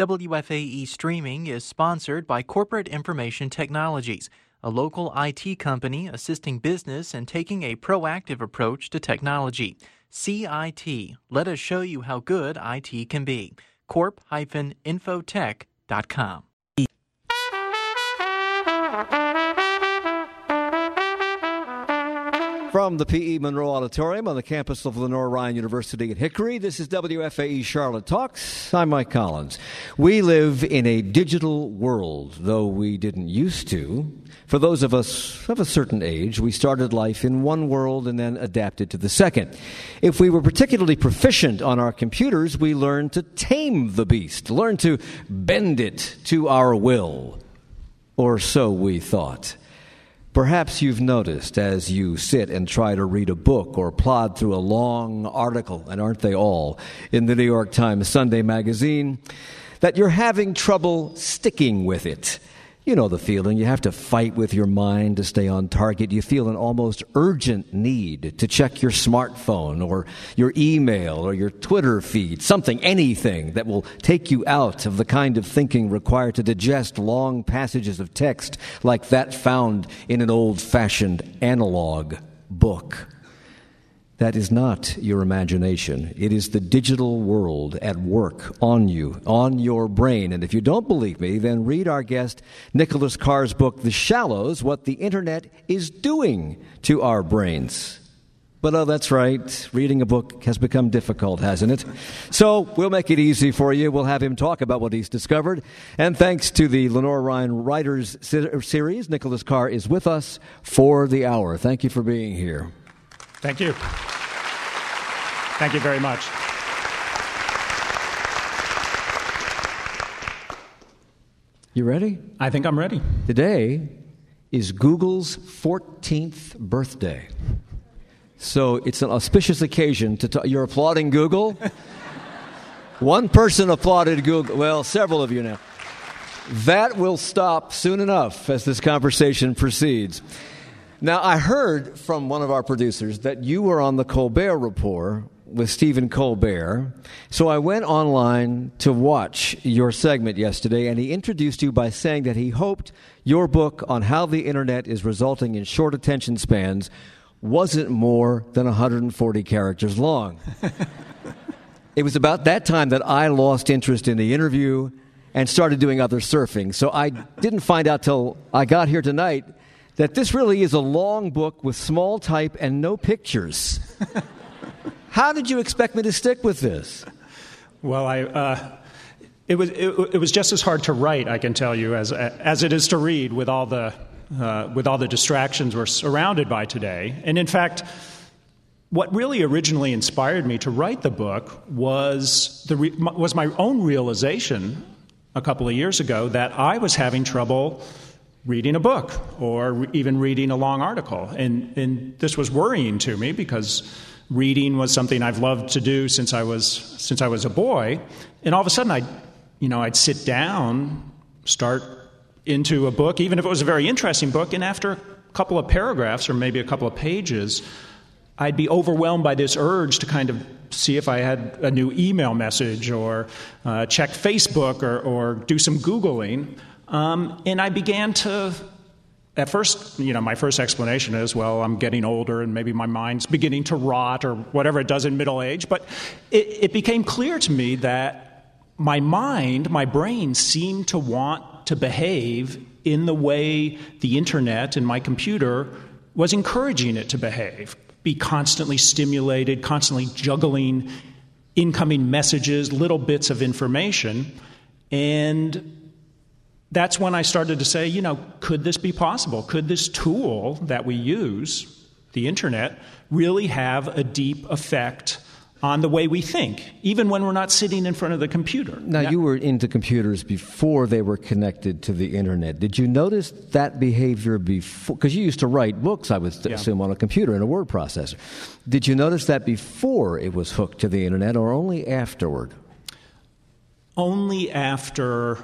WFAE Streaming is sponsored by Corporate Information Technologies, a local IT company assisting business and taking a proactive approach to technology. CIT. Let us show you how good IT can be. corp-infotech.com. From the P.E. Monroe Auditorium on the campus of Lenoir-Rhyne University at Hickory, this is WFAE Charlotte Talks. I'm Mike Collins. We live in a digital world, though we didn't used to. For those of us of a certain age, we started life in one world and then adapted to the second. If we were particularly proficient on our computers, we learned to tame the beast, learned to bend it to our will. Or so we thought. Perhaps you've noticed as you sit and try to read a book or plod through a long article, and aren't they all, in the New York Times Sunday magazine, that you're having trouble sticking with it. You know the feeling. You have to fight with your mind to stay on target. You feel an almost urgent need to check your smartphone or your email or your Twitter feed, something, anything that will take you out of the kind of thinking required to digest long passages of text like that found in an old-fashioned analog book. That is not your imagination. It is the digital world at work on you, on your brain. And if you don't believe me, then read our guest Nicholas Carr's book, The Shallows, What the Internet is Doing to Our Brains. But oh, that's right. Reading a book has become difficult, hasn't it? So we'll make it easy for you. We'll have him talk about what he's discovered. And thanks to the Lenoir-Rhyne Writers Series, Nicholas Carr is with us for the hour. Thank you for being here. Thank you. Thank you very much. You ready? I think I'm ready. Today is Google's 14th birthday. So it's an auspicious occasion to talk. You're applauding Google? One person applauded Google. Well, several of you now. That will stop soon enough as this conversation proceeds. Now, I heard from one of our producers that you were on the Colbert Report with Stephen Colbert. So I went online to watch your segment yesterday, and he introduced you by saying that he hoped your book on how the Internet is resulting in short attention spans wasn't more than 140 characters long. It was about that time that I lost interest in the interview and started doing other surfing. So I didn't find out till I got here tonight that this really is a long book with small type and no pictures. How did you expect me to stick with this? Well, it was just as hard to write, I can tell you, as it is to read with all the distractions we're surrounded by today. And in fact, what really originally inspired me to write the book was my own realization a couple of years ago that I was having trouble reading a book or even reading a long article. And this was worrying to me because reading was something I've loved to do since I was a boy. And all of a sudden I'd sit down, start into a book, even if it was a very interesting book, and after a couple of paragraphs or maybe a couple of pages, I'd be overwhelmed by this urge to kind of see if I had a new email message or check Facebook or do some Googling. And I began to, at first, my first explanation is, well, I'm getting older and maybe my mind's beginning to rot or whatever it does in middle age. But it became clear to me that my brain seemed to want to behave in the way the internet and my computer was encouraging it to behave. Be constantly stimulated, constantly juggling incoming messages, little bits of information. And that's when I started to say, could this be possible? Could this tool that we use, the internet, really have a deep effect on the way we think, even when we're not sitting in front of the computer? Now, you were into computers before they were connected to the internet. Did you notice that behavior before? Because you used to write books, I would assume, on a computer in a word processor. Did you notice that before it was hooked to the internet or only afterward? Only after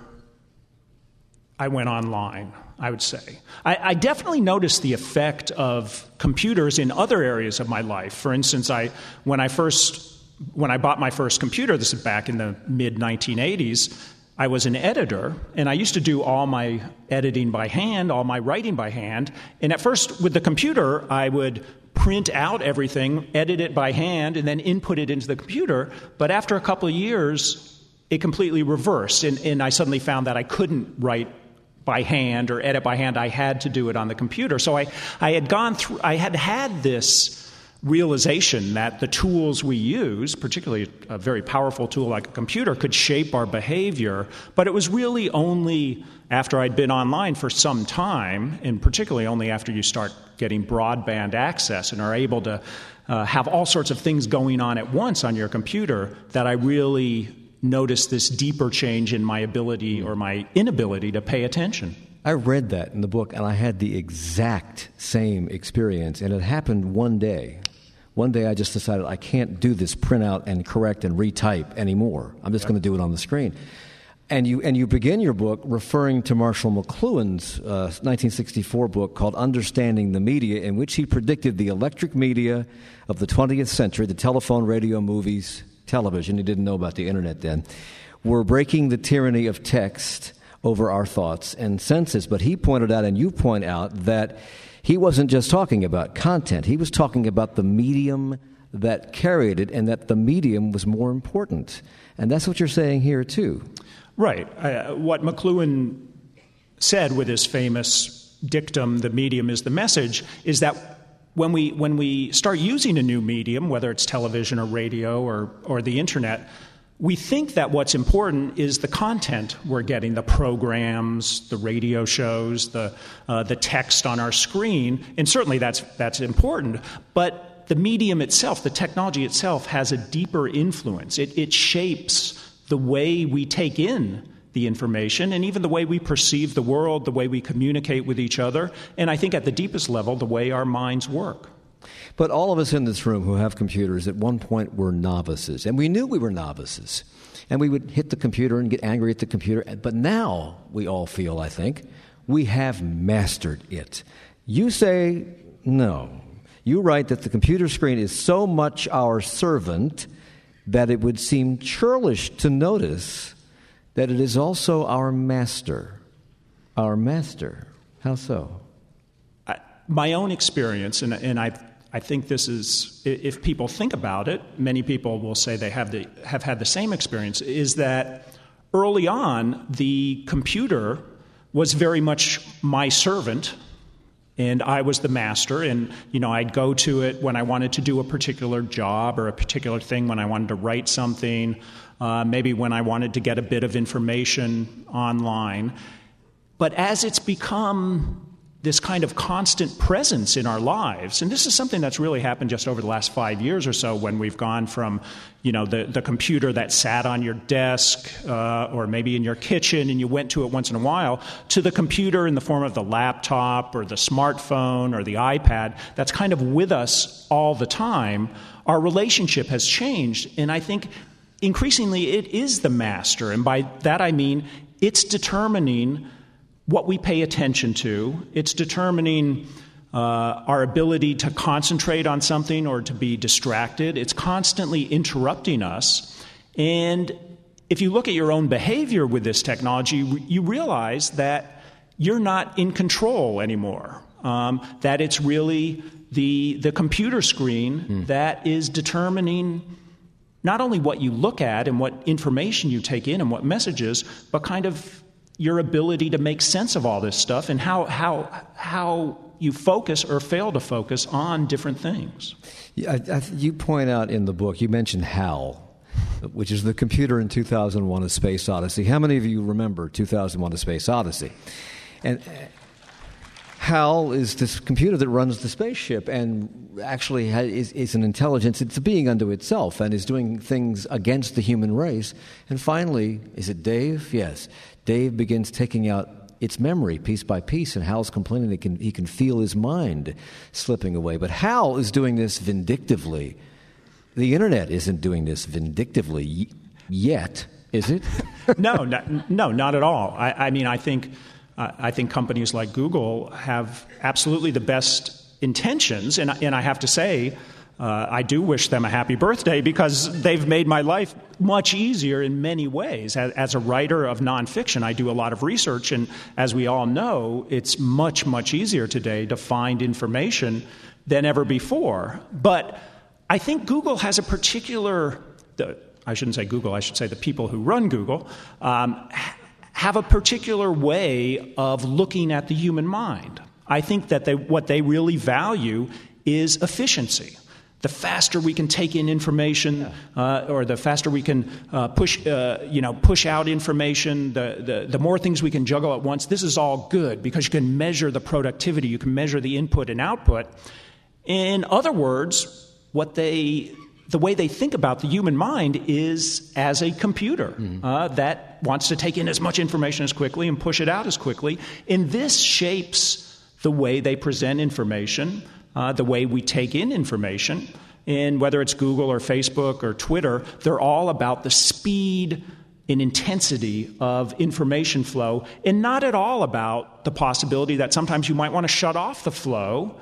I went online, I would say. I definitely noticed the effect of computers in other areas of my life. For instance, when I bought my first computer, this is back in the mid-1980s, I was an editor, and I used to do all my editing by hand, all my writing by hand. And at first, with the computer, I would print out everything, edit it by hand, and then input it into the computer. But after a couple of years, it completely reversed, and I suddenly found that I couldn't write by hand or edit by hand. I had to do it on the computer. So I had this realization that the tools we use, particularly a very powerful tool like a computer, could shape our behavior. But it was really only after I'd been online for some time, and particularly only after you start getting broadband access and are able to have all sorts of things going on at once on your computer, that I really noticed this deeper change in my ability or my inability to pay attention. I read that in the book, and I had the exact same experience, and it happened one day. One day I just decided I can't do this print out and correct and retype anymore. I'm just going to do it on the screen. And you begin your book referring to Marshall McLuhan's 1964 book called Understanding the Media, in which he predicted the electric media of the 20th century, the telephone, radio, movies, television — he didn't know about the internet then — were breaking the tyranny of text over our thoughts and senses. But he pointed out, and you point out, that he wasn't just talking about content. He was talking about the medium that carried it, and that the medium was more important. And that's what you're saying here, too. Right. What McLuhan said with his famous dictum, "the medium is the message," is that when we start using a new medium, whether it's television or radio or the internet, we think that what's important is the content we're getting, the programs, the radio shows, the text on our screen, and certainly that's important. But the medium itself, the technology itself, has a deeper influence. It shapes the way we take in the information and even the way we perceive the world, the way we communicate with each other, and I think at the deepest level, the way our minds work. But all of us in this room who have computers at one point were novices, and we knew we were novices. And we would hit the computer and get angry at the computer. But now we all feel, I think, we have mastered it. You say no. You write that the computer screen is so much our servant that it would seem churlish to notice that it is also our master. Our master. How so? My own experience, and I think this is, if people think about it, many people will say they have had the same experience, is that early on, the computer was very much my servant, and I was the master, and I'd go to it when I wanted to do a particular job or a particular thing, when I wanted to write something, maybe when I wanted to get a bit of information online. But as it's become this kind of constant presence in our lives, and this is something that's really happened just over the last 5 years or so, when we've gone from the computer that sat on your desk or maybe in your kitchen and you went to it once in a while, to the computer in the form of the laptop or the smartphone or the iPad that's kind of with us all the time. Our relationship has changed, and I think increasingly it is the master, and by that I mean it's determining what we pay attention to. It's determining our ability to concentrate on something or to be distracted. It's constantly interrupting us. And if you look at your own behavior with this technology, you realize that you're not in control anymore, that it's really the computer screen that is determining not only what you look at and what information you take in and what messages, but kind of your ability to make sense of all this stuff and how you focus or fail to focus on different things. You point out in the book, you mentioned HAL, which is the computer in 2001: A Space Odyssey. How many of you remember 2001: A Space Odyssey? And HAL is this computer that runs the spaceship and actually is an intelligence. It's a being unto itself and is doing things against the human race. And finally, is it Dave? Yes. Dave begins taking out its memory piece by piece, and Hal's complaining that he can feel his mind slipping away. But Hal is doing this vindictively. The Internet isn't doing this vindictively yet, is it? No, not at all. I mean, I think companies like Google have absolutely the best intentions, and I have to say, I do wish them a happy birthday because they've made my life much easier in many ways. As a writer of nonfiction, I do a lot of research, and as we all know, it's much, much easier today to find information than ever before. But I think Google has a particular, I shouldn't say Google, I should say the people who run Google, have a particular way of looking at the human mind. I think that what they really value is efficiency. The faster we can take in information, or the faster we can push out information, the more things we can juggle at once. This is all good because you can measure the productivity, you can measure the input and output. In other words, the way they think about the human mind is as a computer that wants to take in as much information as quickly and push it out as quickly. And this shapes the way they present information, the way we take in information. And whether it's Google or Facebook or Twitter, they're all about the speed and intensity of information flow, and not at all about the possibility that sometimes you might want to shut off the flow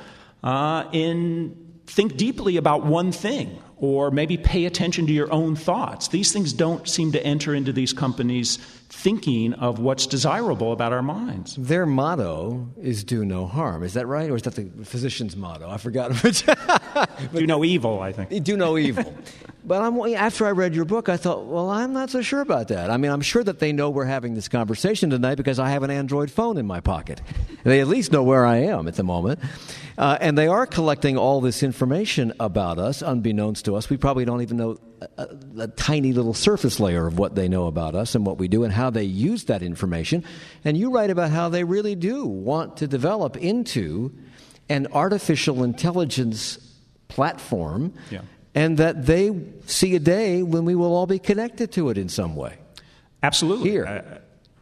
and think deeply about one thing, or maybe pay attention to your own thoughts. These things don't seem to enter into these companies' thinking of what's desirable about our minds. Their motto is do no harm. Is that right? Or is that the physician's motto? I forgot. Do no evil, I think. Do no evil. But after I read your book, I thought, well, I'm not so sure about that. I mean, I'm sure that they know we're having this conversation tonight because I have an Android phone in my pocket. They at least know where I am at the moment. And they are collecting all this information about us, unbeknownst to us. We probably don't even know a tiny little surface layer of what they know about us and what we do and how they use that information. And you write about how they really do want to develop into an artificial intelligence platform, and that they see a day when we will all be connected to it in some way. Absolutely. Here.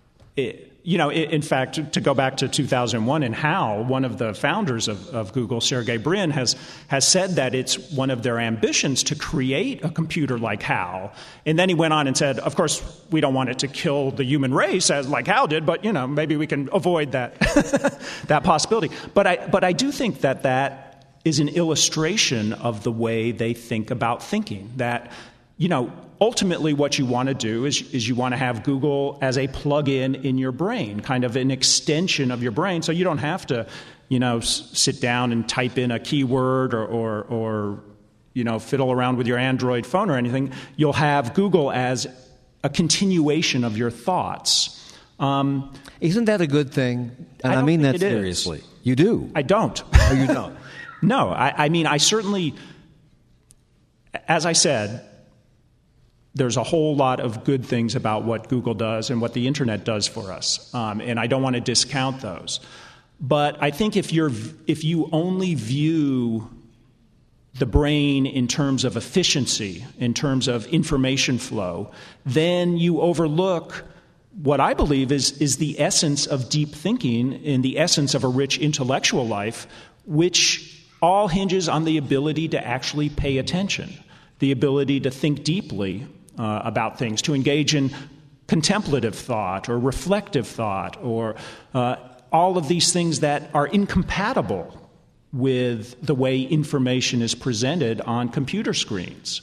In fact, to go back to 2001 and HAL, one of the founders of Google, Sergey Brin, has said that it's one of their ambitions to create a computer like HAL. And then he went on and said, of course, we don't want it to kill the human race as like HAL did, but maybe we can avoid that that possibility. But I do think that is an illustration of the way they think about thinking. That, ultimately what you want to do is you want to have Google as a plug-in in your brain, kind of an extension of your brain, so you don't have to, sit down and type in a keyword or fiddle around with your Android phone or anything. You'll have Google as a continuation of your thoughts. Isn't that a good thing? And I mean that seriously. You do? I don't. Oh, you don't? No, I mean, I certainly, as I said, there's a whole lot of good things about what Google does and what the Internet does for us, and I don't want to discount those. But I think if you only view the brain in terms of efficiency, in terms of information flow, then you overlook what I believe is the essence of deep thinking and the essence of a rich intellectual life, which all hinges on the ability to actually pay attention, the ability to think deeply about things, to engage in contemplative thought or reflective thought, or all of these things that are incompatible with the way information is presented on computer screens.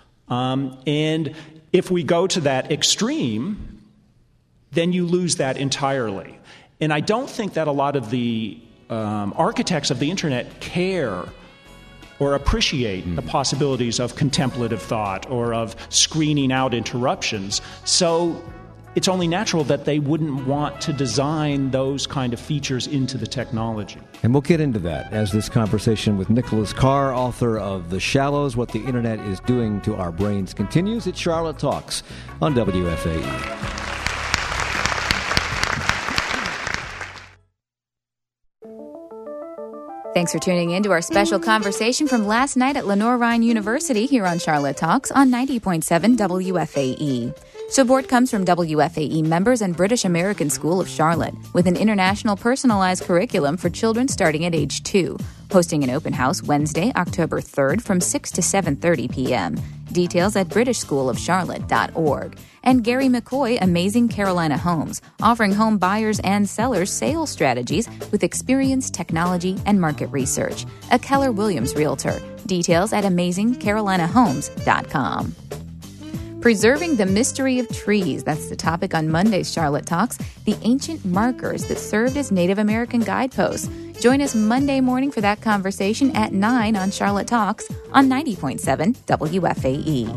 And if we go to that extreme, then you lose that entirely. And I don't think that a lot of the architects of the Internet care or appreciate the possibilities of contemplative thought or of screening out interruptions. So it's only natural that they wouldn't want to design those kind of features into the technology. And we'll get into that as this conversation with Nicholas Carr, author of The Shallows, What the Internet is Doing to Our Brains, continues. It's Charlotte Talks on WFAE. Thanks for tuning in to our special conversation from last night at Lenoir-Rhyne University here on Charlotte Talks on 90.7 WFAE. Support comes from WFAE members and British American School of Charlotte, with an international personalized curriculum for children starting at age 2, hosting an open house Wednesday, October 3rd from 6 to 7:30 p.m. Details at britishschoolofcharlotte.org. And Gary McCoy, Amazing Carolina Homes, offering home buyers and sellers sales strategies with experience, technology, and market research. A Keller Williams Realtor. Details at amazingcarolinahomes.com. Preserving the mystery of trees. That's the topic on Monday's Charlotte Talks, the ancient markers that served as Native American guideposts. Join us Monday morning for that conversation at 9 on Charlotte Talks on 90.7 WFAE.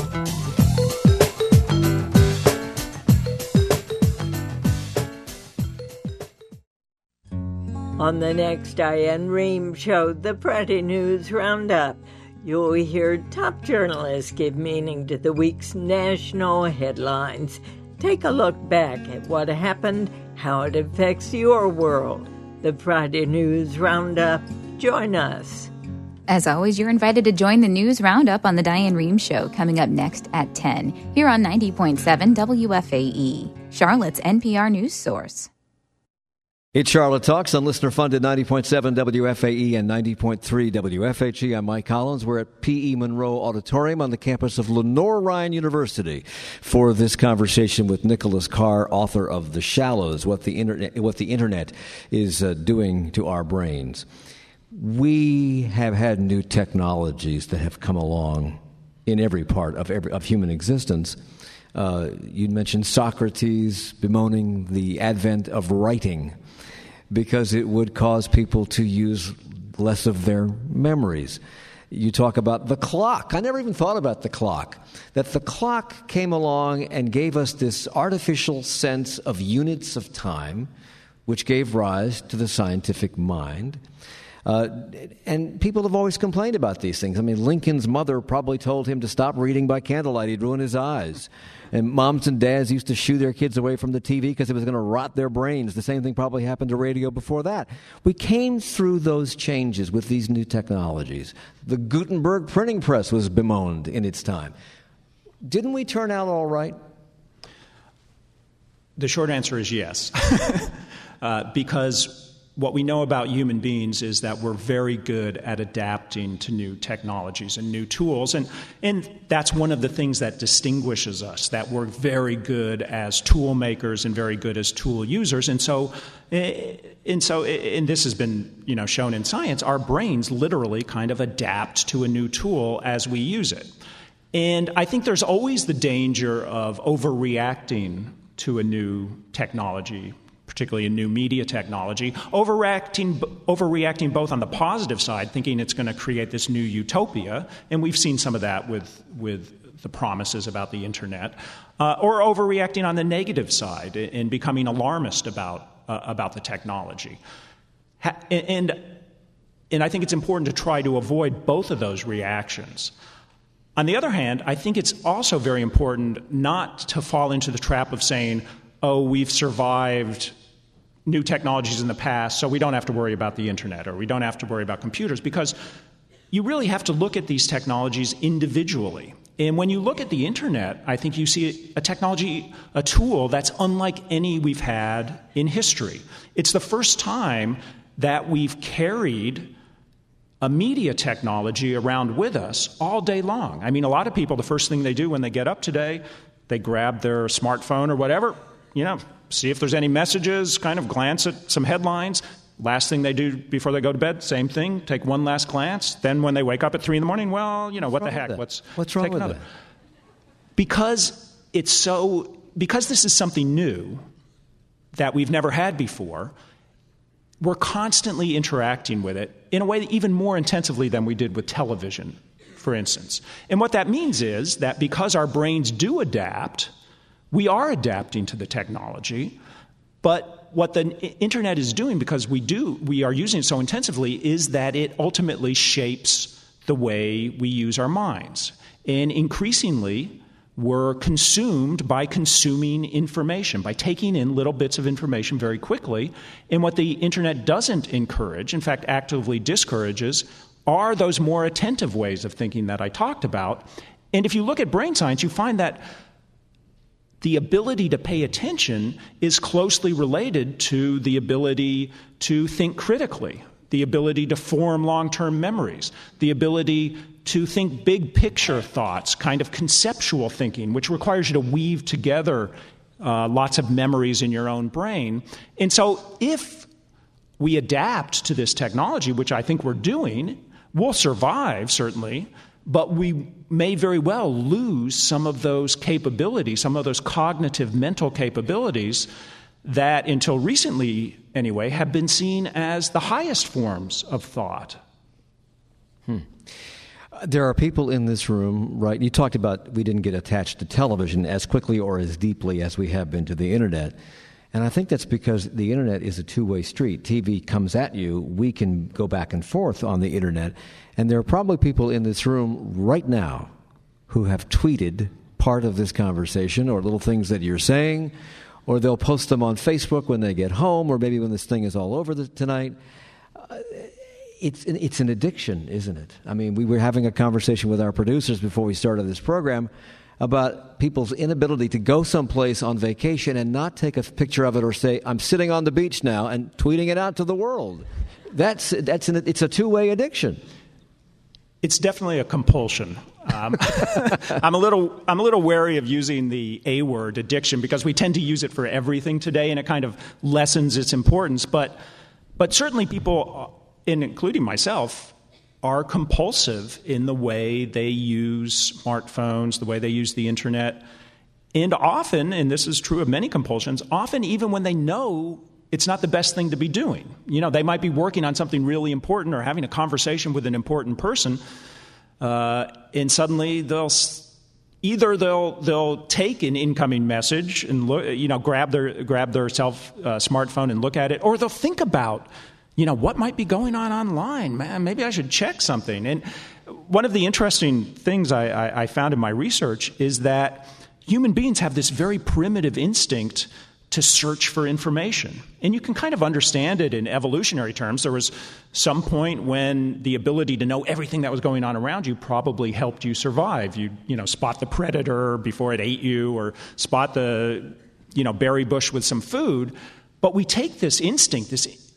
On the next Diane Rehm Show, the Friday News Roundup, you'll hear top journalists give meaning to the week's national headlines. Take a look back at what happened, how it affects your world. The Friday News Roundup. Join us. As always, you're invited to join the News Roundup on the Diane Rehm Show coming up next at 10 here on 90.7 WFAE, Charlotte's NPR news source. It's Charlotte Talks on listener-funded 90.7 WFAE and 90.3 WFHE. I'm Mike Collins. We're at P.E. Monroe Auditorium on the campus of Lenoir-Rhyne University for this conversation with Nicholas Carr, author of The Shallows, What the Internet is Doing to Our Brains. We have had new technologies that have come along in every part of human existence. You mentioned Socrates bemoaning the advent of writing, because it would cause people to use less of their memories. You talk about the clock. I never even thought about the clock. That the clock came along and gave us this artificial sense of units of time, which gave rise to the scientific mind. And people have always complained about these things. I mean, Lincoln's mother probably told him to stop reading by candlelight. He'd ruin his eyes. And moms and dads used to shoo their kids away from the TV because it was going to rot their brains. The same thing probably happened to radio before that. We came through those changes with these new technologies. The Gutenberg printing press was bemoaned in its time. Didn't we turn out all right? The short answer is yes. Because what we know about human beings is that we're very good at adapting to new technologies and new tools. And that's one of the things that distinguishes us, that we're very good as tool makers and very good as tool users. And this has been, shown in science, our brains literally kind of adapt to a new tool as we use it. And I think there's always the danger of overreacting to a new technology, particularly a new media technology, overreacting both on the positive side, thinking it's going to create this new utopia, and we've seen some of that with the promises about the internet, or overreacting on the negative side and becoming alarmist about the technology. And I think it's important to try to avoid both of those reactions. On the other hand, I think it's also very important not to fall into the trap of saying, oh, we've survived new technologies in the past, so we don't have to worry about the internet, or we don't have to worry about computers, because you really have to look at these technologies individually. And when you look at the internet, I think you see a technology, a tool that's unlike any we've had in history. It's the first time that we've carried a media technology around with us all day long. I mean, a lot of people, the first thing they do when they get up today, they grab their smartphone or whatever, see if there's any messages, kind of glance at some headlines. Last thing they do before they go to bed, same thing, take one last glance. Then when they wake up at 3 a.m, what the heck? What's wrong with that? Because this is something new that we've never had before, we're constantly interacting with it in a way even more intensively than we did with television, for instance. And what that means is that because our brains do adapt, we are adapting to the technology, but what the internet is doing, because we are using it so intensively, is that it ultimately shapes the way we use our minds. And increasingly, we're consumed by consuming information, by taking in little bits of information very quickly. And what the internet doesn't encourage, in fact, actively discourages, are those more attentive ways of thinking that I talked about. And if you look at brain science, you find that the ability to pay attention is closely related to the ability to think critically, the ability to form long-term memories, the ability to think big picture thoughts, kind of conceptual thinking, which requires you to weave together lots of memories in your own brain. And so if we adapt to this technology, which I think we're doing, we'll survive, certainly, but we may very well lose some of those capabilities, some of those cognitive mental capabilities that, until recently anyway, have been seen as the highest forms of thought. There are people in this room, right? You talked about we didn't get attached to television as quickly or as deeply as we have been to the internet. And I think that's because the internet is a two-way street. TV comes at you. We can go back and forth on the internet. And there are probably people in this room right now who have tweeted part of this conversation or little things that you're saying, or they'll post them on Facebook when they get home, or maybe when this thing is all over tonight. It's an addiction, isn't it? I mean, we were having a conversation with our producers before we started this program about people's inability to go someplace on vacation and not take a picture of it or say, I'm sitting on the beach now, and tweeting it out to the world. It's a two-way addiction. It's definitely a compulsion. I'm a little wary of using the A word, addiction, because we tend to use it for everything today, and it kind of lessens its importance. But certainly people, including myself, are compulsive in the way they use smartphones, the way they use the internet. And often, and this is true of many compulsions, often even when they know it's not the best thing to be doing. You know, they might be working on something really important or having a conversation with an important person, and suddenly they'll take an incoming message and grab their smartphone and look at it, or they'll think about, what might be going on online? Man, maybe I should check something. And one of the interesting things I found in my research is that human beings have this very primitive instinct to search for information. And you can kind of understand it in evolutionary terms. There was some point when the ability to know everything that was going on around you probably helped you survive. You spot the predator before it ate you, or spot the berry bush with some food. But we take this instinct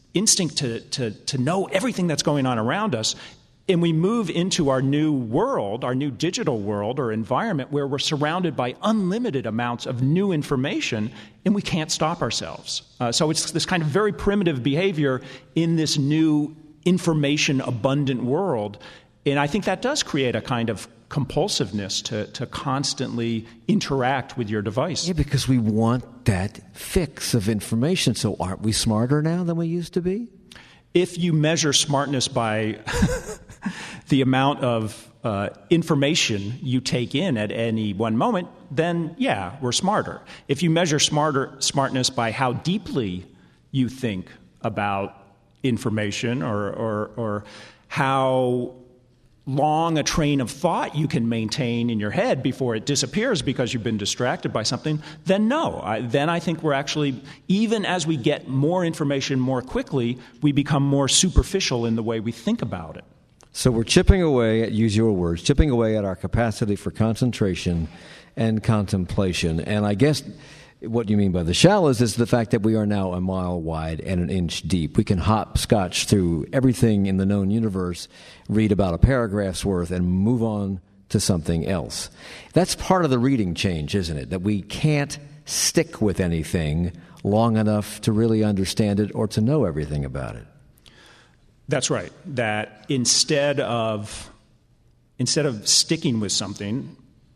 to know everything that's going on around us, and we move into our new world, our new digital world or environment, where we're surrounded by unlimited amounts of new information, and we can't stop ourselves. So it's this kind of very primitive behavior in this new information-abundant world. And I think that does create a kind of compulsiveness to constantly interact with your device. Yeah, because we want that fix of information. So aren't we smarter now than we used to be? If you measure smartness by the amount of information you take in at any one moment, then yeah, we're smarter. If you measure smartness by how deeply you think about information, or how long a train of thought you can maintain in your head before it disappears because you've been distracted by something, then no. Then I think we're actually, even as we get more information more quickly, we become more superficial in the way we think about it. So we're chipping away, use your words, chipping away at our capacity for concentration and contemplation. And I guess what you mean by the shallows is the fact that we are now a mile wide and an inch deep. We can hopscotch through everything in the known universe, read about a paragraph's worth, and move on to something else. That's part of the reading change, isn't it? That we can't stick with anything long enough to really understand it or to know everything about it. That's right. That instead of sticking with something,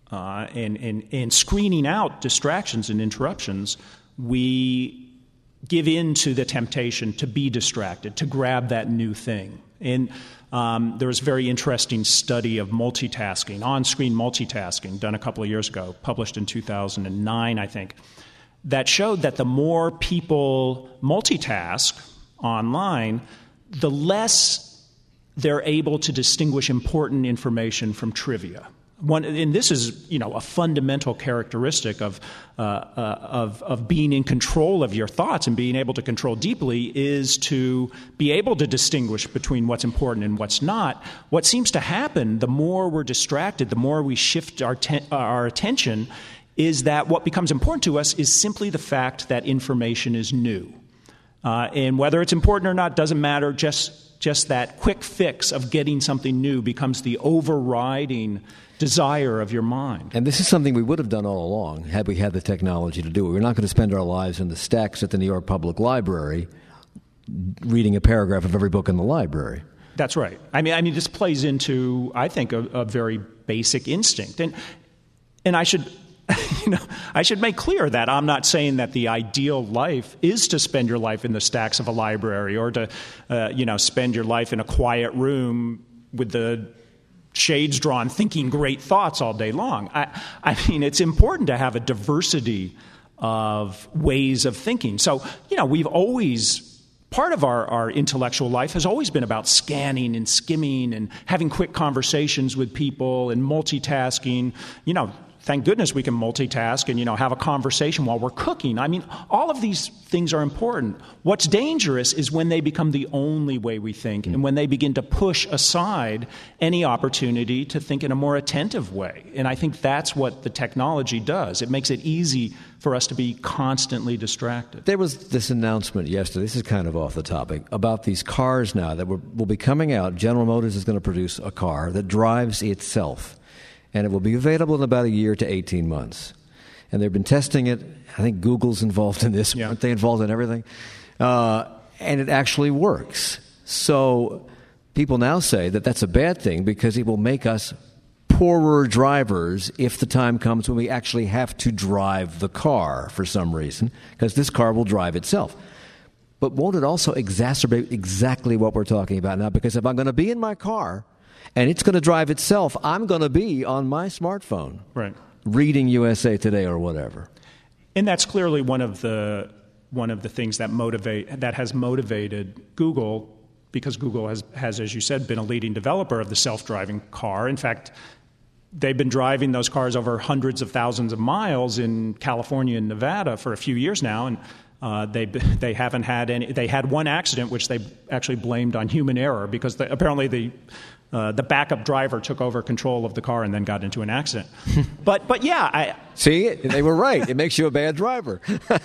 and screening out distractions and interruptions, we give in to the temptation to be distracted, to grab that new thing. And there was a very interesting study of multitasking, on-screen multitasking, done a couple of years ago, published in 2009, I think, that showed that the more people multitask online, the less they're able to distinguish important information from trivia. And this is, a fundamental characteristic of being in control of your thoughts and being able to control deeply, is to be able to distinguish between what's important and what's not. What seems to happen, the more we're distracted, the more we shift our attention, is that what becomes important to us is simply the fact that information is new. And whether it's important or not doesn't matter. Just just that quick fix of getting something new becomes the overriding desire of your mind. And this is something we would have done all along had we had the technology to do it. We're not going to spend our lives in the stacks at the New York Public Library reading a paragraph of every book in the library. That's right. I mean, this plays into, I think, a very basic instinct. And I should, I should make clear that I'm not saying that the ideal life is to spend your life in the stacks of a library or to, spend your life in a quiet room with the shades drawn, thinking great thoughts all day long. I mean, it's important to have a diversity of ways of thinking. So, we've always, part of our intellectual life has always been about scanning and skimming and having quick conversations with people and multitasking. Thank goodness we can multitask and, have a conversation while we're cooking. I mean, all of these things are important. What's dangerous is when they become the only way we think and when they begin to push aside any opportunity to think in a more attentive way. And I think that's what the technology does. It makes it easy for us to be constantly distracted. There was this announcement yesterday, this is kind of off the topic, about these cars now that will be coming out. General Motors is going to produce a car that drives itself. And it will be available in about a year to 18 months. And they've been testing it. I think Google's involved in this. Yeah. Aren't they involved in everything? And it actually works. So people now say that that's a bad thing because it will make us poorer drivers if the time comes when we actually have to drive the car for some reason, because this car will drive itself. But won't it also exacerbate exactly what we're talking about now? Because if I'm going to be in my car and it's going to drive itself, I'm going to be on my smartphone, right, reading USA Today or whatever. And that's clearly one of the things that has motivated Google, because Google has, as you said, been a leading developer of the self-driving car. In fact, they've been driving those cars over hundreds of thousands of miles in California and Nevada for a few years now, and they haven't had any. They had one accident, which they actually blamed on human error, because apparently the backup driver took over control of the car and then got into an accident. But yeah, see, they were right. It makes you a bad driver.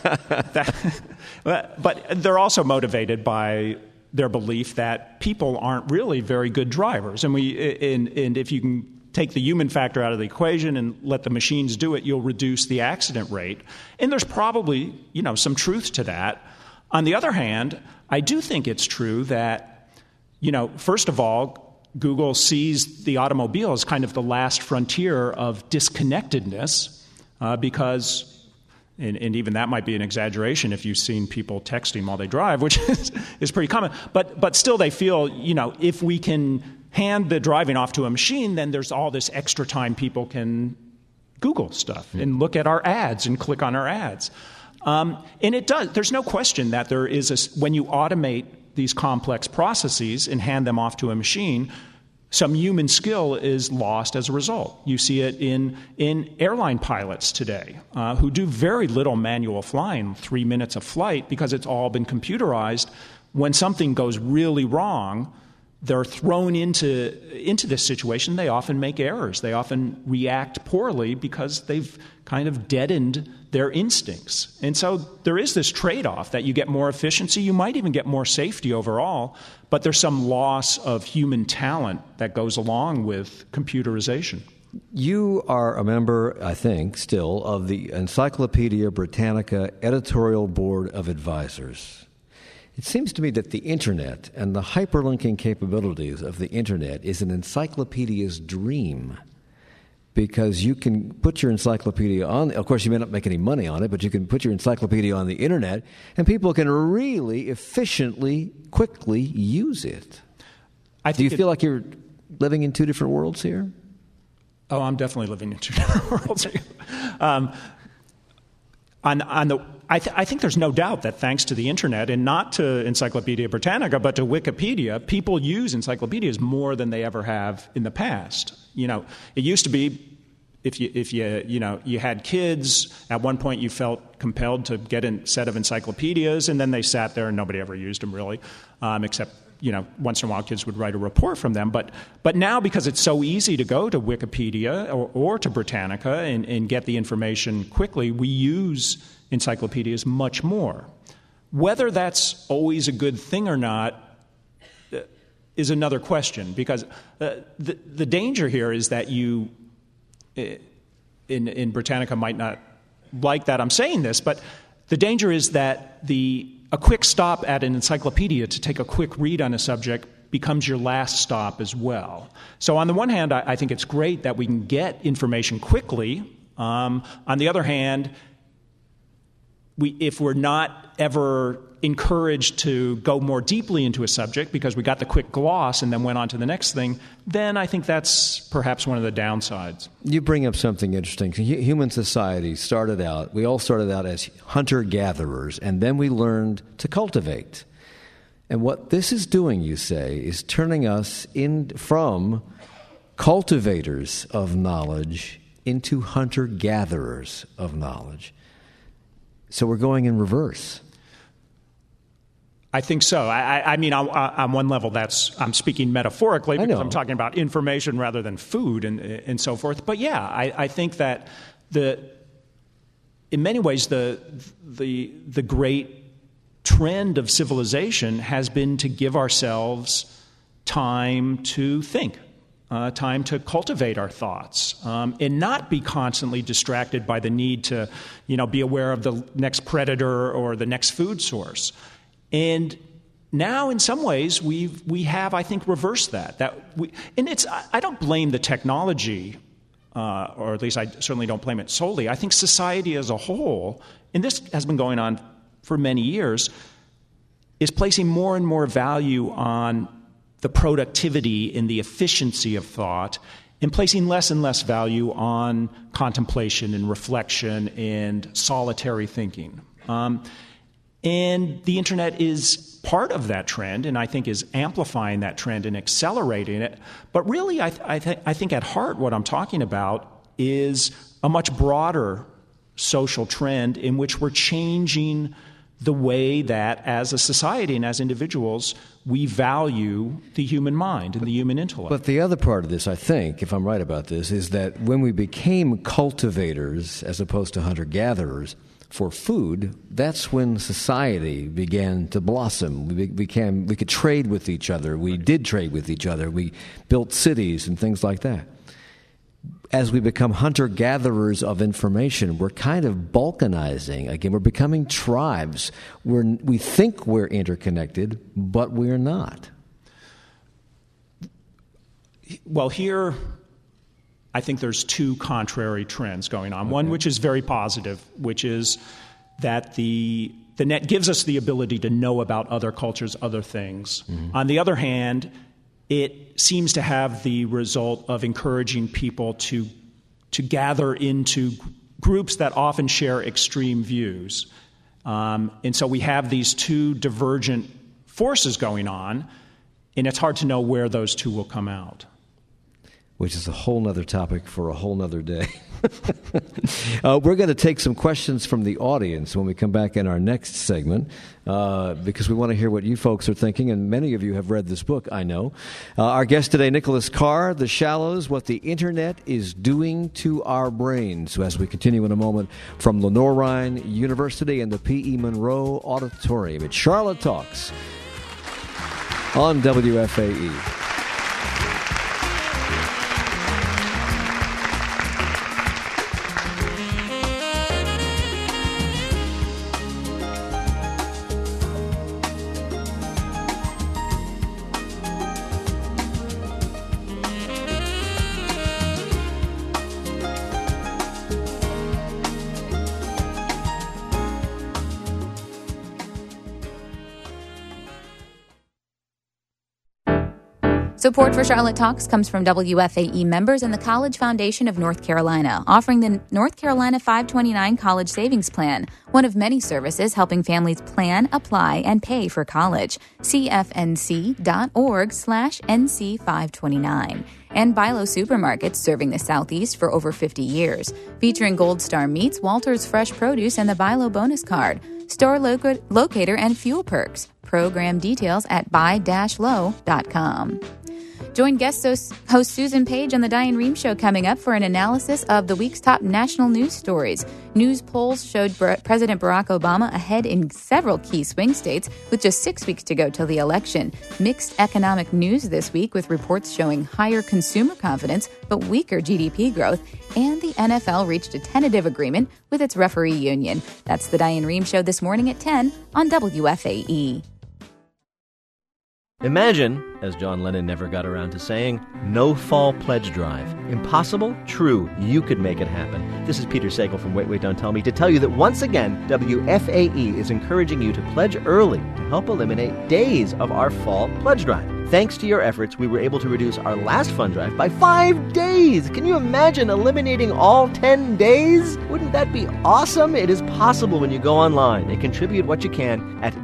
But they're also motivated by their belief that people aren't really very good drivers, and if you can take the human factor out of the equation and let the machines do it, you'll reduce the accident rate. And there's probably, some truth to that. On the other hand, I do think it's true that, first of all, Google sees the automobile as kind of the last frontier of disconnectedness, because, and even that might be an exaggeration if you've seen people texting while they drive, which is pretty common. But still they feel, if we can hand the driving off to a machine, then there's all this extra time people can Google stuff and look at our ads and click on our ads. And it does. There's no question that there is when you automate these complex processes and hand them off to a machine, some human skill is lost as a result. You see it in airline pilots today who do very little manual flying, 3 minutes of flight, because it's all been computerized. When something goes really wrong, they're thrown into this situation. They often make errors. They often react poorly because they've kind of deadened their instincts. And so there is this trade-off that you get more efficiency. You might even get more safety overall, but there's some loss of human talent that goes along with computerization. You are a member, I think, still, of the Encyclopedia Britannica Editorial Board of Advisors. It seems to me that the Internet and the hyperlinking capabilities of the Internet is an encyclopedia's dream, because you can put your encyclopedia on. Of course, you may not make any money on it, but you can put your encyclopedia on the Internet, and people can really efficiently, quickly use it. Do you feel like you're living in two different worlds here? Oh, I'm definitely living in two different worlds here. I think there's no doubt that thanks to the Internet, and not to Encyclopedia Britannica, but to Wikipedia, people use encyclopedias more than they ever have in the past. It used to be if you had kids, at one point you felt compelled to get a set of encyclopedias, and then they sat there and nobody ever used them really, except once in a while kids would write a report from them. But now, because it's so easy to go to Wikipedia or to Britannica and get the information quickly, we use encyclopedias much more. Whether that's always a good thing or not, is another question, because the danger here is that you, in Britannica, might not like that I'm saying this, but the danger is that a quick stop at an encyclopedia to take a quick read on a subject becomes your last stop as well. So on the one hand, I think it's great that we can get information quickly. On the other hand, if we're not ever encouraged to go more deeply into a subject because we got the quick gloss and then went on to the next thing, then I think that's perhaps one of the downsides. You bring up something interesting. Human society we all started out as hunter-gatherers, and then we learned to cultivate. And what this is doing, you say, is turning us from cultivators of knowledge into hunter-gatherers of knowledge. So we're going in reverse. I think so. I mean, on one level, I'm speaking metaphorically because I'm talking about information rather than food and so forth. But yeah, I think that in many ways the great trend of civilization has been to give ourselves time to think, time to cultivate our thoughts, and not be constantly distracted by the need to, be aware of the next predator or the next food source. And now, in some ways, we have, I think, reversed that. I don't blame the technology, or at least I certainly don't blame it solely. I think society as a whole, and this has been going on for many years, is placing more and more value on the productivity and the efficiency of thought, and placing less and less value on contemplation and reflection and solitary thinking. And the internet is part of that trend, and I think is amplifying that trend and accelerating it. But really, I think at heart what I'm talking about is a much broader social trend in which we're changing the way that, as a society and as individuals, we value the human mind and the human intellect. But the other part of this, I think, if I'm right about this, is that when we became cultivators as opposed to hunter-gatherers for food, that's when society began to blossom. We could trade with each other. We did trade with each other. We built cities and things like that. As we become hunter-gatherers of information, we're kind of balkanizing. Again, we're becoming tribes. We think we're interconnected, but we're not. Well, here, I think there's two contrary trends going on. Okay. One, which is very positive, which is that the net gives us the ability to know about other cultures, other things. Mm-hmm. On the other hand, it seems to have the result of encouraging people to gather into groups that often share extreme views. And so we have these two divergent forces going on, and it's hard to know where those two will come out. Which is a whole other topic for a whole other day. We're going to take some questions from the audience when we come back in our next segment, because we want to hear what you folks are thinking, and many of you have read this book, I know. Our guest today, Nicholas Carr, The Shallows, What the Internet is Doing to Our Brains. So as we continue in a moment from Lenoir-Rhyne University and the P.E. Monroe Auditorium, it's Charlotte Talks on WFAE. Support for Charlotte Talks comes from WFAE members and the College Foundation of North Carolina, offering the North Carolina 529 College Savings Plan, one of many services helping families plan, apply, and pay for college. cfnc.org/NC529. And Bilo Supermarkets, serving the Southeast for over 50 years. Featuring Gold Star Meats, Walter's Fresh Produce, and the Bilo Bonus Card. Store locator and fuel perks. Program details at buy-low.com. Join guest host Susan Page on the Diane Rehm Show coming up for an analysis of the week's top national news stories. News polls showed President Barack Obama ahead in several key swing states with just 6 weeks to go till the election. Mixed economic news this week with reports showing higher consumer confidence but weaker GDP growth. And the NFL reached a tentative agreement with its referee union. That's the Diane Rehm Show this morning at 10 on WFAE. Imagine, as John Lennon never got around to saying, no fall pledge drive. Impossible? True. You could make it happen. This is Peter Sagal from Wait, Wait, Don't Tell Me to tell you that once again, WFAE is encouraging you to pledge early to help eliminate days of our fall pledge drive. Thanks to your efforts, we were able to reduce our last fund drive by 5 days. Can you imagine eliminating all 10 days? Wouldn't that be awesome? It is possible when you go online and contribute what you can at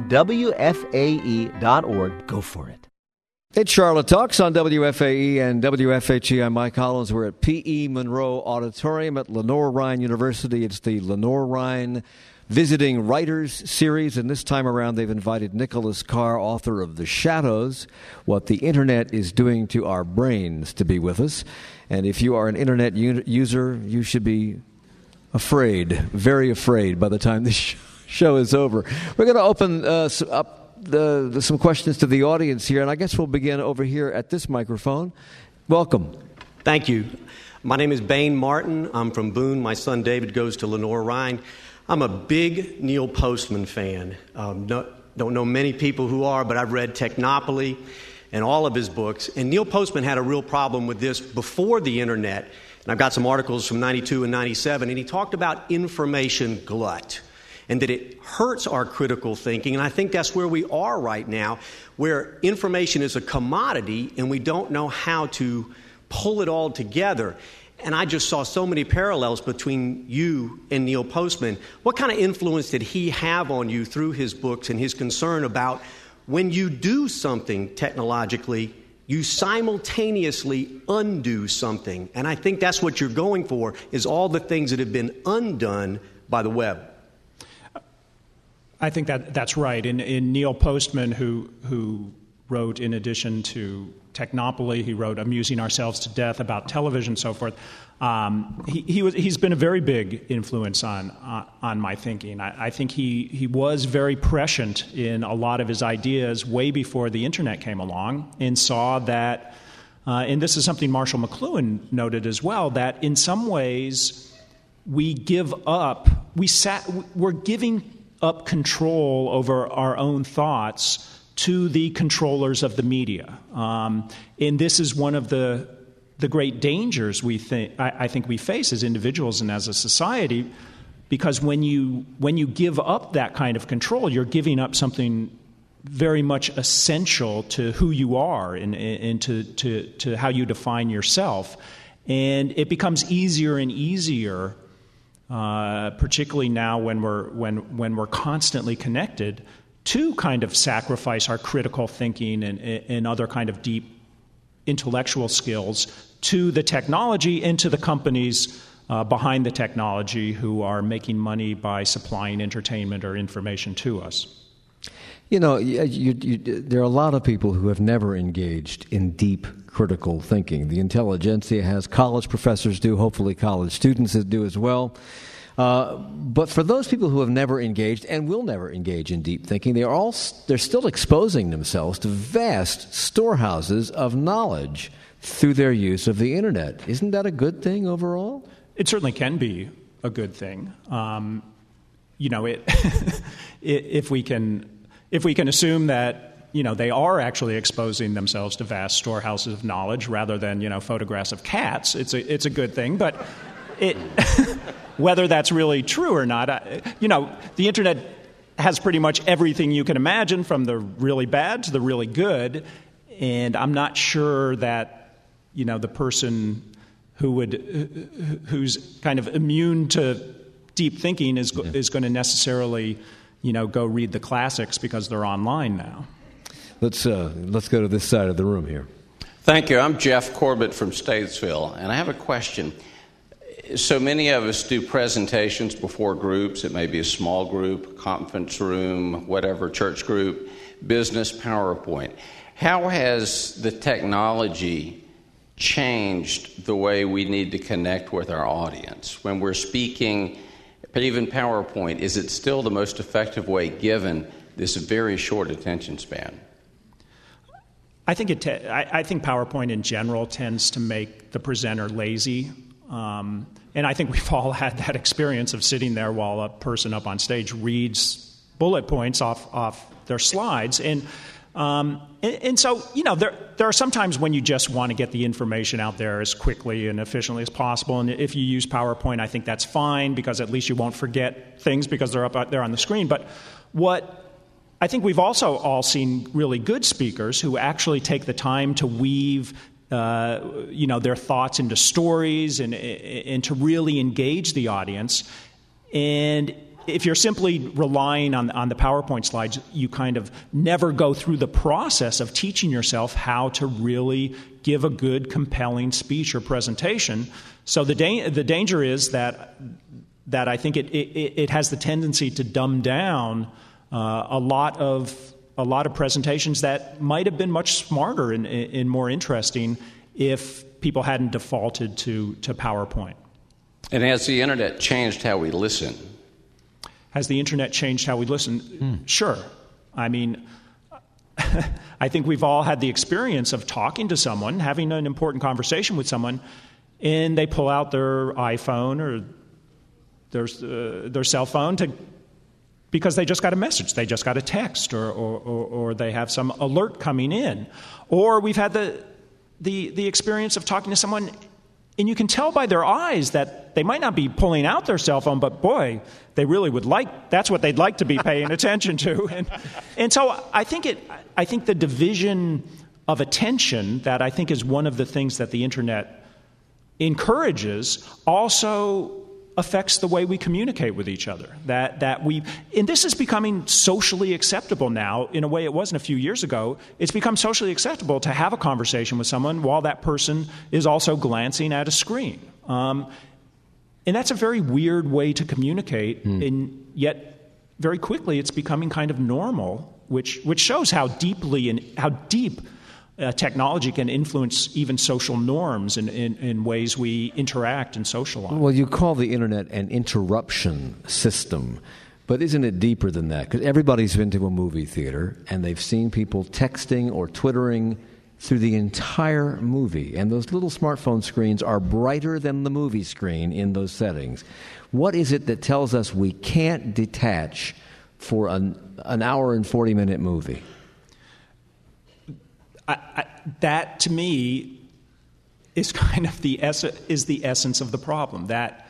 WFAE.org. Go for it. It's Charlotte Talks on WFAE and WFHE. I'm Mike Collins. We're at P.E. Monroe Auditorium at Lenoir-Rhyne University. It's the Lenoir-Rhyne Visiting Writers Series, and this time around they've invited Nicholas Carr, author of The Shadows, What the Internet is Doing to Our Brains, to be with us. And if you are an Internet user, you should be afraid, very afraid, by the time this show is over. We're going to open up some questions to the audience here, and I guess we'll begin over here at this microphone. Welcome. Thank you. My name is Bain Martin. I'm from Boone. My son David goes to Lenoir-Rhyne. I'm a big Neil Postman fan. Don't know many people who are, but I've read Technopoly and all of his books. And Neil Postman had a real problem with this before the Internet. And I've got some articles from 92 and 97, and he talked about information glut and that it hurts our critical thinking. And I think that's where we are right now, where information is a commodity and we don't know how to pull it all together. And I just saw so many parallels between you and Neil Postman. What kind of influence did he have on you through his books and his concern about when you do something technologically, you simultaneously undo something? And I think that's what you're going for, is all the things that have been undone by the web. I think that's right. In Neil Postman, who wrote, in addition to Technopoly, he wrote Amusing Ourselves to Death about television and so forth. He's been a very big influence on my thinking. I think he was very prescient in a lot of his ideas way before the Internet came along, and saw that, and this is something Marshall McLuhan noted as well, that in some ways we're giving up control over our own thoughts to the controllers of the media. And this is one of the great dangers I think we face as individuals and as a society, because when you give up that kind of control, you're giving up something very much essential to who you are and to how you define yourself. And it becomes easier and easier, particularly now when we're constantly connected, to kind of sacrifice our critical thinking and other kind of deep intellectual skills to the technology and to the companies behind the technology who are making money by supplying entertainment or information to us. You know, there are a lot of people who have never engaged in deep critical thinking. The intelligentsia has, college professors do, hopefully college students do as well. But for those people who have never engaged and will never engage in deep thinking, they're still exposing themselves to vast storehouses of knowledge through their use of the Internet. Isn't that a good thing overall? It certainly can be a good thing. If we can assume that they are actually exposing themselves to vast storehouses of knowledge rather than photographs of cats, it's a good thing. But whether that's really true or not, the Internet has pretty much everything you can imagine, from the really bad to the really good, and I'm not sure that the person who's kind of immune to deep thinking is going to necessarily go read the classics because they're online now. Let's go to this side of the room here. Thank you. I'm Jeff Corbett from Statesville, and I have a question. So many of us do presentations before groups. It may be a small group, conference room, whatever, church group, business, PowerPoint. How has the technology changed the way we need to connect with our audience? When we're speaking, but even PowerPoint, is it still the most effective way given this very short attention span? I think I think PowerPoint in general tends to make the presenter lazy. And I think we've all had that experience of sitting there while a person up on stage reads bullet points off their slides. And so, there are some times when you just want to get the information out there as quickly and efficiently as possible. And if you use PowerPoint, I think that's fine because at least you won't forget things because they're up there on the screen. But what I think we've also all seen really good speakers who actually take the time to weave their thoughts into stories and to really engage the audience. And if you're simply relying on the PowerPoint slides, you kind of never go through the process of teaching yourself how to really give a good, compelling speech or presentation. So the danger is that I think it has the tendency to dumb down a lot of presentations that might have been much smarter and more interesting if people hadn't defaulted to PowerPoint. And has the internet changed how we listen? Has the internet changed how we listen? Sure. I mean, I think we've all had the experience of talking to someone, having an important conversation with someone, and they pull out their iPhone or their cell phone because they just got a message, they just got a text, or they have some alert coming in. Or we've had the experience of talking to someone, and you can tell by their eyes that they might not be pulling out their cell phone, but boy, they really would that's what they'd like to be paying attention to. And so I think the division of attention that I think is one of the things that the internet encourages also affects the way we communicate with each other. And this is becoming socially acceptable now in a way it wasn't a few years ago. It's become socially acceptable to have a conversation with someone while that person is also glancing at a screen. And that's a very weird way to communicate, and yet very quickly it's becoming kind of normal, which shows how deep technology can influence even social norms in ways we interact and socialize. Well, you call the internet an interruption system, but isn't it deeper than that? Because everybody's been to a movie theater and they've seen people texting or twittering through the entire movie, and those little smartphone screens are brighter than the movie screen in those settings. What is it that tells us we can't detach for an hour and 40-minute movie? That to me is kind of the essence of the problem. That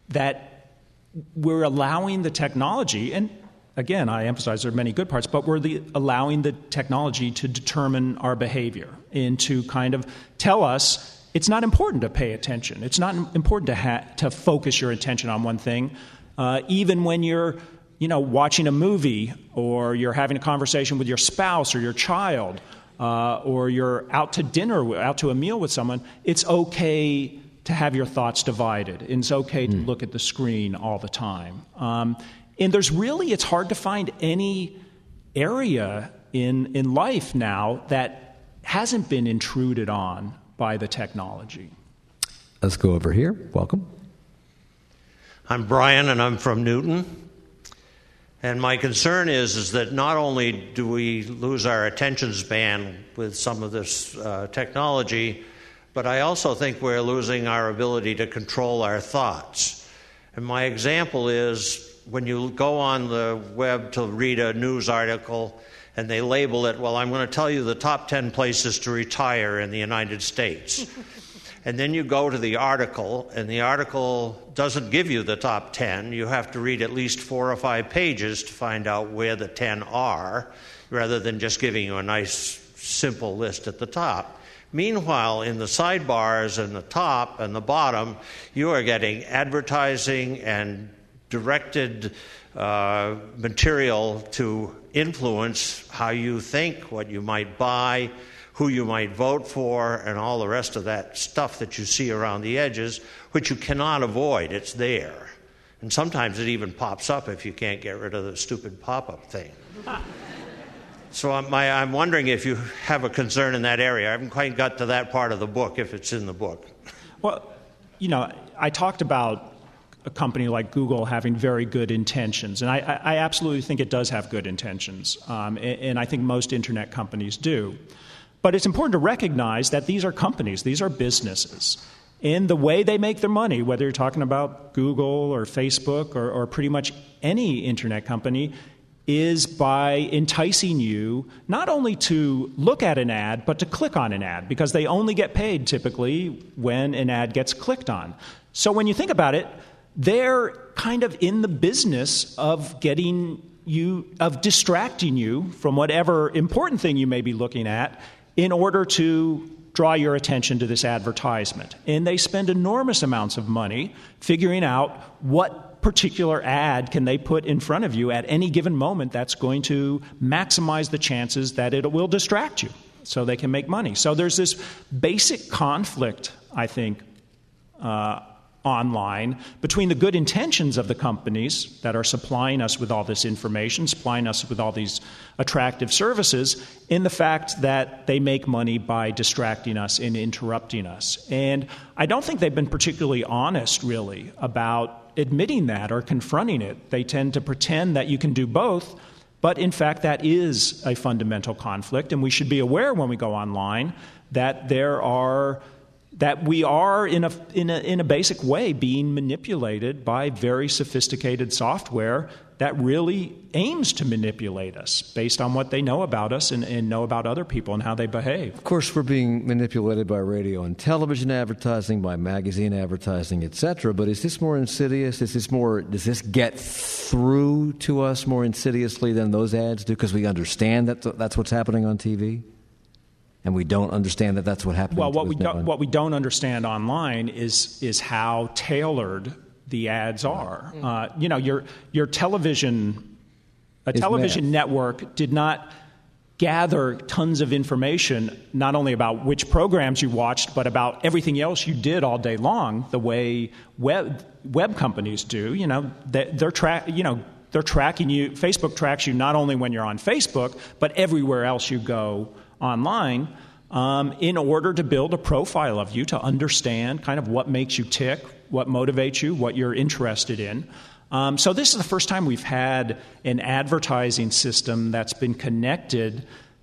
we're allowing the technology, and again, I emphasize there are many good parts, but we're allowing the technology to determine our behavior and to kind of tell us it's not important to pay attention. It's not important to focus your attention on one thing, even when you're watching a movie or you're having a conversation with your spouse or your child. Or you're out to dinner, out to a meal with someone, it's okay to have your thoughts divided. And it's okay to look at the screen all the time. And it's hard to find any area in life now that hasn't been intruded on by the technology. Let's go over here. Welcome. I'm Brian, and I'm from Newton. And my concern is that not only do we lose our attention span with some of this technology, but I also think we're losing our ability to control our thoughts. And my example is when you go on the web to read a news article and they label it, well, I'm going to tell you the top 10 places to retire in the United States. And then you go to the article, and the article doesn't give you the top 10. You have to read at least 4 or 5 pages to find out where the 10 are, rather than just giving you a nice, simple list at the top. Meanwhile, in the sidebars and the top and the bottom, you are getting advertising and directed material to influence how you think, what you might buy, who you might vote for, and all the rest of that stuff that you see around the edges, which you cannot avoid. It's there. And sometimes it even pops up if you can't get rid of the stupid pop-up thing. So I'm wondering if you have a concern in that area. I haven't quite got to that part of the book, if it's in the book. Well, I talked about a company like Google having very good intentions, and I absolutely think it does have good intentions, and I think most Internet companies do. But it's important to recognize that these are companies, these are businesses. And the way they make their money, whether you're talking about Google or Facebook or pretty much any Internet company, is by enticing you not only to look at an ad, but to click on an ad, because they only get paid typically when an ad gets clicked on. So when you think about it, they're kind of in the business of distracting you from whatever important thing you may be looking at in order to draw your attention to this advertisement. And they spend enormous amounts of money figuring out what particular ad can they put in front of you at any given moment that's going to maximize the chances that it will distract you so they can make money. So there's this basic conflict, I think, online between the good intentions of the companies that are supplying us with all this information, supplying us with all these attractive services, and the fact that they make money by distracting us and interrupting us. And I don't think they've been particularly honest, really, about admitting that or confronting it. They tend to pretend that you can do both, but in fact that is a fundamental conflict, and we should be aware when we go online that we are in a basic way being manipulated by very sophisticated software that really aims to manipulate us based on what they know about us and know about other people and how they behave. Of course, we're being manipulated by radio and television advertising, by magazine advertising, etc. But is this more insidious? Does this get through to us more insidiously than those ads do because we understand that that's what's happening on TV? And we don't understand that that's what happened. Well, what we don't understand online is how tailored the ads are. Your television network did not gather tons of information not only about which programs you watched, but about everything else you did all day long, the way web companies do. They're tracking you. Facebook tracks you not only when you're on Facebook, but everywhere else you go online, in order to build a profile of you, to understand kind of what makes you tick, what motivates you, what you're interested in. So this is the first time we've had an advertising system that's been connected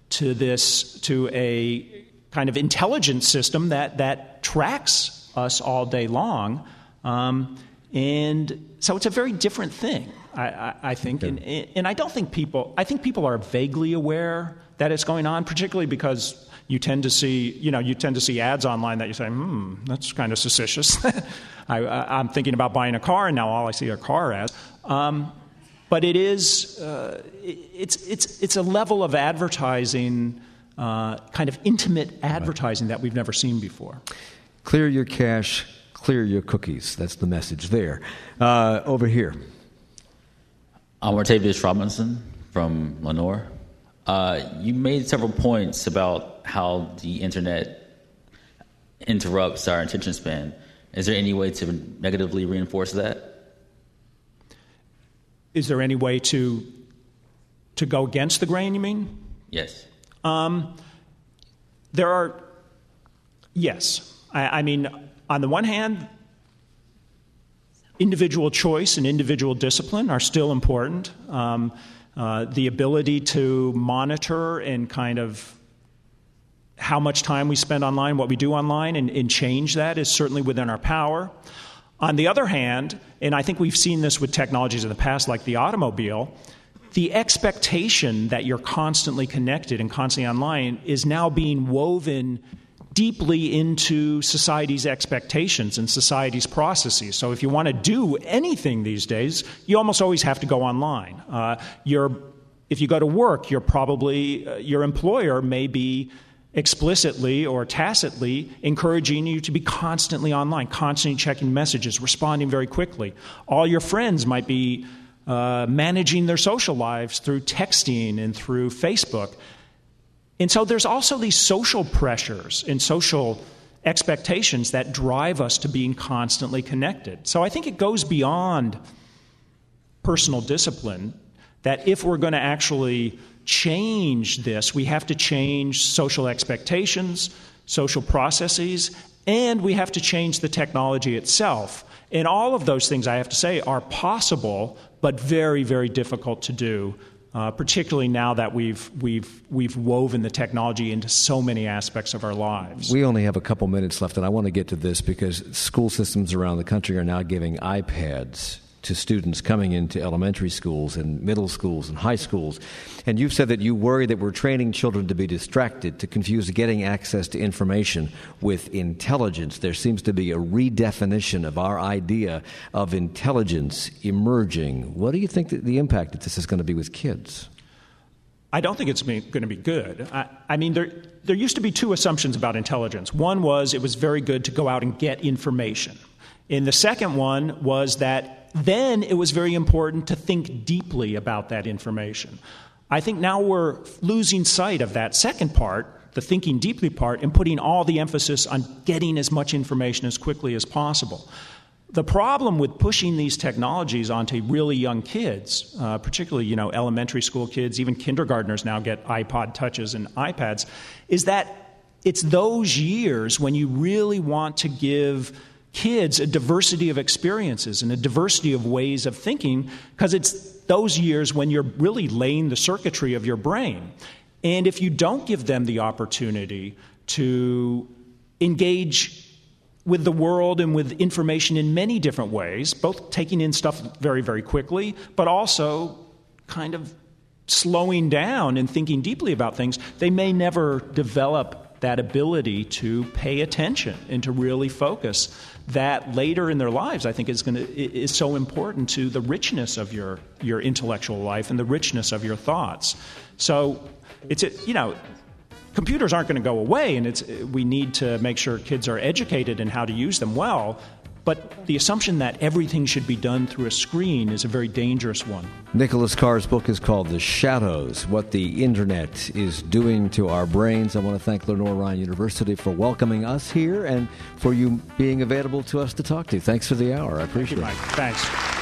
to a kind of intelligence system that tracks us all day long. And so it's a very different thing, I think. Okay. And I don't think people are vaguely aware that it's going on, particularly because you tend to see ads online that you say, that's kind of suspicious. I'm thinking about buying a car, and now all I see are car ads. But it is, it's a level of advertising, kind of intimate advertising that we've never seen before. Clear your cache, clear your cookies. That's the message there. Over here. I'm Martavius Robinson from Lenore. You made several points about how the Internet interrupts our attention span. Is there any way to negatively reinforce that? Is there any way to go against the grain, you mean? Yes. There are, yes. I mean, on the one hand, individual choice and individual discipline are still important. The ability to monitor and kind of how much time we spend online, what we do online, and change that is certainly within our power. On the other hand, and I think we've seen this with technologies in the past like the automobile, the expectation that you're constantly connected and constantly online is now being woven deeply into society's expectations and society's processes. So if you want to do anything these days, you almost always have to go online. If you go to work, your employer may be explicitly or tacitly encouraging you to be constantly online, constantly checking messages, responding very quickly. All your friends might be managing their social lives through texting and through Facebook. And so there's also these social pressures and social expectations that drive us to being constantly connected. So I think it goes beyond personal discipline, that if we're going to actually change this, we have to change social expectations, social processes, and we have to change the technology itself. And all of those things, I have to say, are possible, but very, very difficult to do, particularly now that we've woven the technology into so many aspects of our lives. We only have a couple minutes left, and I want to get to this because school systems around the country are now giving iPads to students coming into elementary schools and middle schools and high schools. And you've said that you worry that we're training children to be distracted, to confuse getting access to information with intelligence. There seems to be a redefinition of our idea of intelligence emerging. What do you think that the impact that this is going to be with kids? I don't think it's going to be good. I mean, there used to be two assumptions about intelligence. One was it was very good to go out and get information. And the second one was that then it was very important to think deeply about that information. I think now we're losing sight of that second part, the thinking deeply part, and putting all the emphasis on getting as much information as quickly as possible. The problem with pushing these technologies onto really young kids, particularly elementary school kids, even kindergartners now get iPod Touches and iPads, is that it's those years when you really want to give kids a diversity of experiences and a diversity of ways of thinking, because it's those years when you're really laying the circuitry of your brain. And if you don't give them the opportunity to engage with the world and with information in many different ways, both taking in stuff very, very quickly, but also kind of slowing down and thinking deeply about things, they may never develop that ability to pay attention and to really focus. That later in their lives, I think, is so important to the richness of your intellectual life and the richness of your thoughts. So computers aren't going to go away, and we need to make sure kids are educated in how to use them well. But the assumption that everything should be done through a screen is a very dangerous one. Nicholas Carr's book is called The Shadows, What the Internet is Doing to Our Brains. I want to thank Lenoir-Rhyne University for welcoming us here and for you being available to us to talk to. Thanks for the hour. I appreciate it. Thank you, Mike. Thanks.